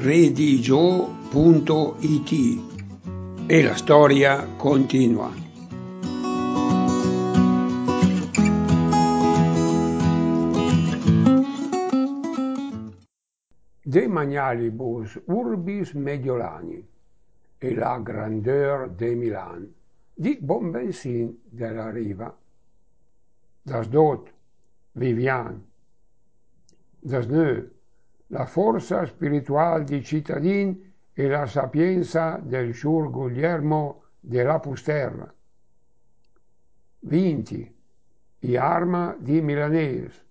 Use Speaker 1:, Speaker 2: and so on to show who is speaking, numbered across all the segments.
Speaker 1: redigio.it e la storia continua. De Magnalibus Urbis Mediolani e la grandeur de Milan di Bonbensìn della Riva. Das Dot, Vivian. Das Neu, la forza spiritual di cittadin e la sapienza del Siur Guglielmo della Pusterra. 20. I arma di Milanese.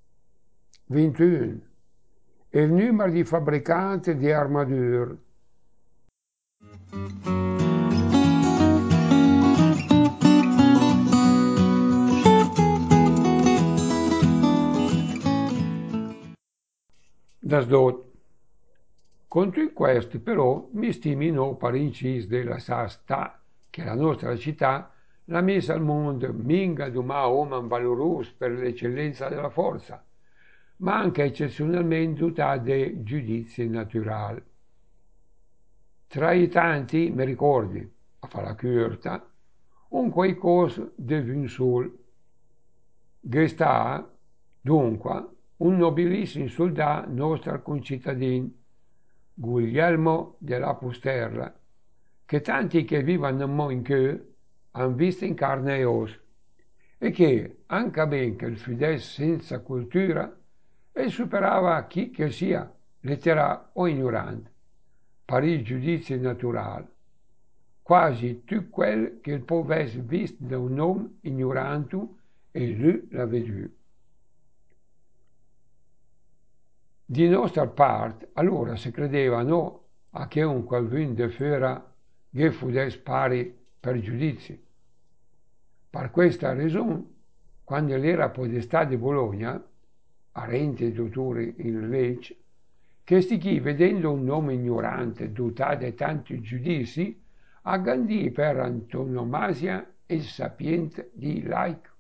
Speaker 1: 21. Il numero di fabbricanti di armature. Das Dot. Contro in questo però mi stiminò per incis della sa sta che la nostra città l'ha messa al mondo minga d'uma uomo valoroso per l'eccellenza della forza, ma anche eccezionalmente dotata di giudizi naturali. Tra i tanti mi ricordi, a fare la curta, un qualcosa di un sol. Gesta, dunque, un nobilissimo soldato nostro concittadino, Guglielmo della Pusterra, che tanti che vivono in che hanno visto in carne e ossa, e che, anche ben che il fidel senza cultura, e superava chi che sia, letterato o ignorante, per il giudizio naturale, quasi tutto quel che il può essere visto da un uomo ignorante e lui l'ha veduto. Di nostra parte, allora si credevano a che un qualcuno de fera che fosse pari per giudizio. Per questa ragione, quando l'era podestà di Bologna, arente dottore in legge, che sti chi, vedendo un uomo ignorante dotato di tanti giudizi, aggandì per antonomasia il sapiente di laico.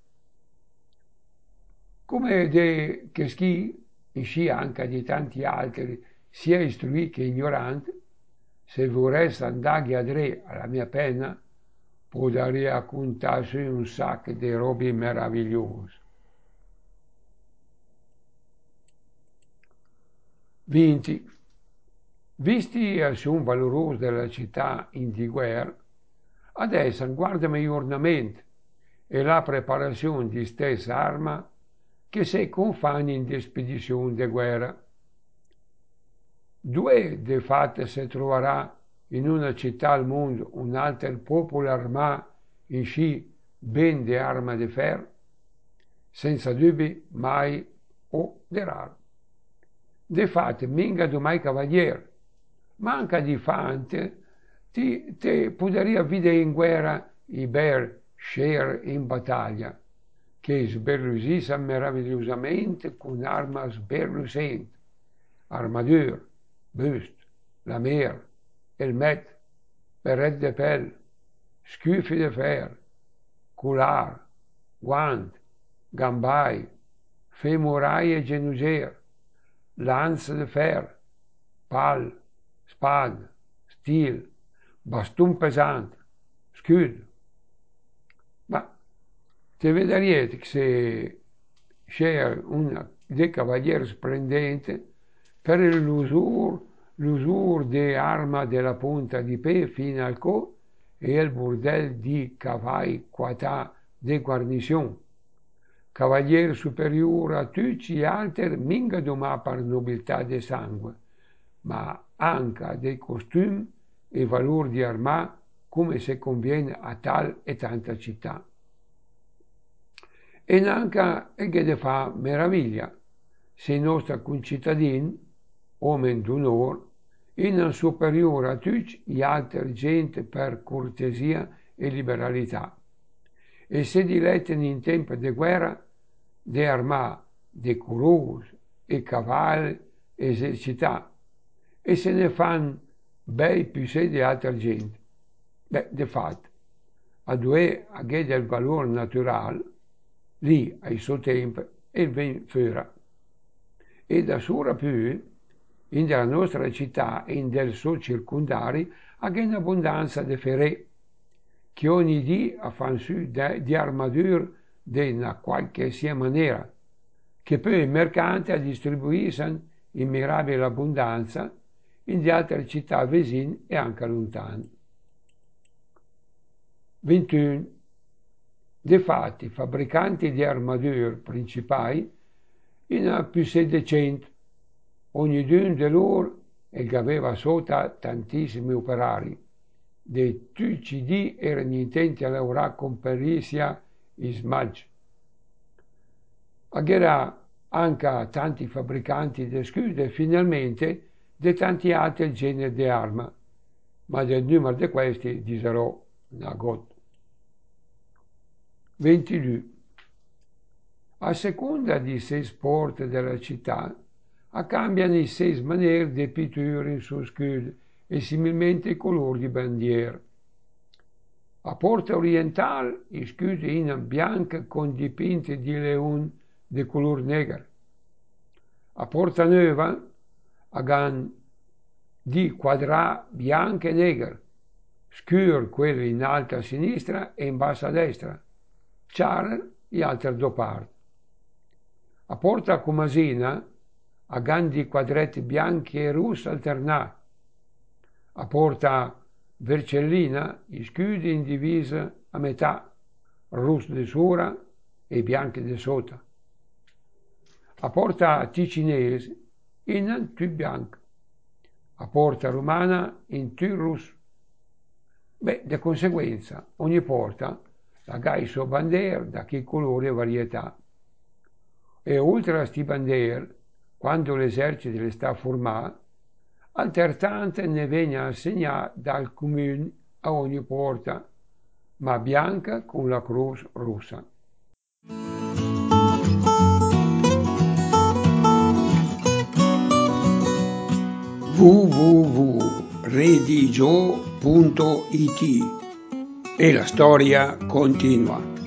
Speaker 1: Come de che schi, in scia anche di tanti altri, sia istruiti che ignoranti, se vorreste andare a dire alla mia penna, potrei raccontarsi un sacco di robe meravigliose. 20. Visti il suo valoroso della città in di guerra, adesso guardami gli ornamenti e la preparazione di stessa arma che si confani in spedizione di guerra. Due, di fatto, si troverà in una città al mondo un altro popolo armato in sci ben di arma di ferro, senza dubbi mai o di raro. Di fatto, minga mai cavaliere, manca di fante, ti potrebbe vedere in guerra i ber scer in battaglia, che sberlusissa meravigliosamente con arma sberlusente, armature, buste, lamier, helmet, berret de pelle, scufi de fer, cular, guant, gambai, femurai e genuger, lance de fer, pal, spade, stil, baston pesante, scudo. Ma te vedrete che se c'è un de cavaliere splendente per l'usur de arma della punta di pe fino al co e il burdel di cavalli quatà de guarnition. Cavaliere superiore a tutti gli altri, minga domà per nobiltà de sangue, ma anche dei costumi e valori di armà come se conviene a tal e tanta città. E anche che ne fa meraviglia se i nostri concittadini, uomini d'onore, in superiore a tutti gli altri gente per cortesia e liberalità, e se dilettano in tempo di guerra di armà decorosi e cavalli esercitati, e se ne fanno bei più sé di altra gente. Beh, di fatto, a due a che del valore naturale, lì ai suo tempo, e ben fera. E da sura più, in della nostra città e in del suo circondari anche in abbondanza de ferè, che ogni dì fan su di armadur de una qualche sia maniera, che poi il mercante distribuiscono in mirabile abbondanza in di altre città vicine e anche lontane. 21. Difatti, fabbricanti di armature principali in più 700, ognuno di loro e che aveva sotto tantissimi operari, di tutti i dì erano intenti a lavorare con perizia e smaggio. Agherà anche tanti fabbricanti di scudi e finalmente di tanti altri generi di arma, ma del numero di questi dirò una gota. 22. A seconda di sei sport della città, cambiano i sei maniere di pittura su scudo e similmente i colori di bandiera. A Porta Orientale, i scudi in bianco con dipinti di leone di color negro. A Porta Nuova, hanno di quadra bianco e negro, scuro quello in alto a sinistra e in basso a destra, chiaro e altre due parti. A Porta Comasina, hanno di quadretti bianchi e rossi alternati. A Porta Vercellina, gli scudi in divisa a metà, rosso di sopra e bianchi di sotto. A Porta Ticinese, in tu bianco. A Porta Romana, in tu rosso. Di conseguenza, ogni porta ha il suo bandiera da che colore e varietà. E oltre a questi bandiere, quando l'esercito le sta formato, altrettanto ne viene assegnato dal comune a ogni porta, ma bianca con la croce rossa. www.redigio.it e la storia continua.